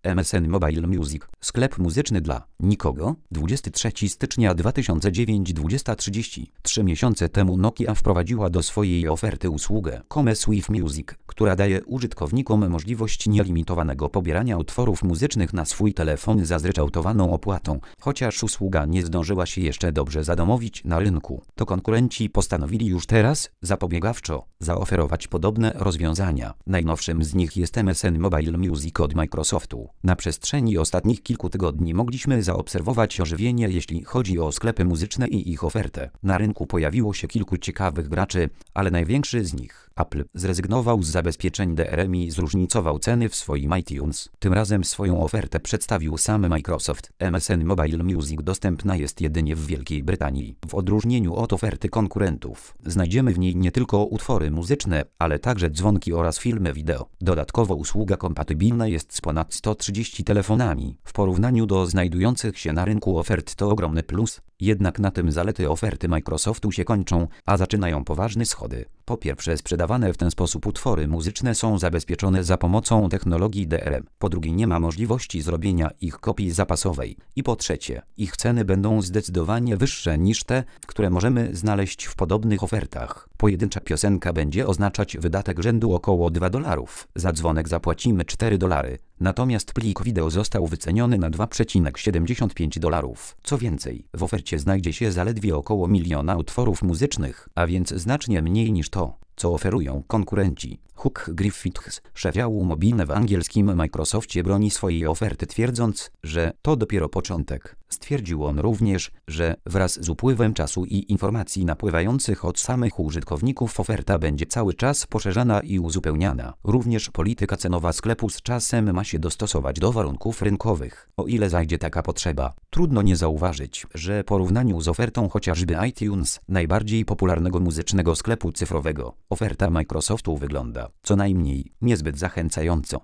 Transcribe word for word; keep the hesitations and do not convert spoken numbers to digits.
M S N Mobile Music. Sklep muzyczny dla nikogo. dwudziestego trzeciego stycznia dwa tysiące dziewiątego dwudziesta trzydzieści. Trzy miesiące temu Nokia wprowadziła do swojej oferty usługę Commerce with Music, która daje użytkownikom możliwość nielimitowanego pobierania utworów muzycznych na swój telefon za zryczałtowaną opłatą. Chociaż usługa nie zdążyła się jeszcze dobrze zadomowić na rynku, to konkurenci postanowili już teraz, zapobiegawczo, zaoferować podobne rozwiązania. Najnowszym z nich jest M S N Mobile Music od Microsoftu. Na przestrzeni ostatnich kilku tygodni mogliśmy zaobserwować ożywienie, jeśli chodzi o sklepy muzyczne i ich ofertę. Na rynku pojawiło się kilku ciekawych graczy, ale największy z nich, Apple, zrezygnował z zabezpieczeń D R M i zróżnicował ceny w swoim iTunes. Tym razem swoją ofertę przedstawił sam Microsoft. M S N Mobile Music dostępna jest jedynie w Wielkiej Brytanii. W odróżnieniu od oferty konkurentów, znajdziemy w niej nie tylko utwory muzyczne, ale także dzwonki oraz filmy wideo. Dodatkowo usługa kompatybilna jest z ponad sto trzydziestu telefonami. W porównaniu do znajdujących się na rynku ofert to ogromny plus. Jednak na tym zalety oferty Microsoftu się kończą, a zaczynają poważne schody. Po pierwsze, sprzedawane w ten sposób utwory muzyczne są zabezpieczone za pomocą technologii D R M. Po drugie, nie ma możliwości zrobienia ich kopii zapasowej. I po trzecie, ich ceny będą zdecydowanie wyższe niż te, które możemy znaleźć w podobnych ofertach. Pojedyncza piosenka będzie oznaczać wydatek rzędu około dwa dolarów. Za dzwonek zapłacimy cztery dolary. Natomiast plik wideo został wyceniony na dwa przecinek siedemdziesiąt pięć dolarów. Co więcej, w ofercie znajdzie się zaledwie około miliona utworów muzycznych, a więc znacznie mniej niż to, co oferują konkurenci. Hugh Griffiths, szef działu mobilne w angielskim Microsoftie, broni swojej oferty, twierdząc, że to dopiero początek. Stwierdził on również, że wraz z upływem czasu i informacji napływających od samych użytkowników oferta będzie cały czas poszerzana i uzupełniana. Również polityka cenowa sklepu z czasem ma się dostosować do warunków rynkowych, o ile zajdzie taka potrzeba. Trudno nie zauważyć, że w porównaniu z ofertą chociażby iTunes, najbardziej popularnego muzycznego sklepu cyfrowego, oferta Microsoftu wygląda co najmniej niezbyt zachęcająco.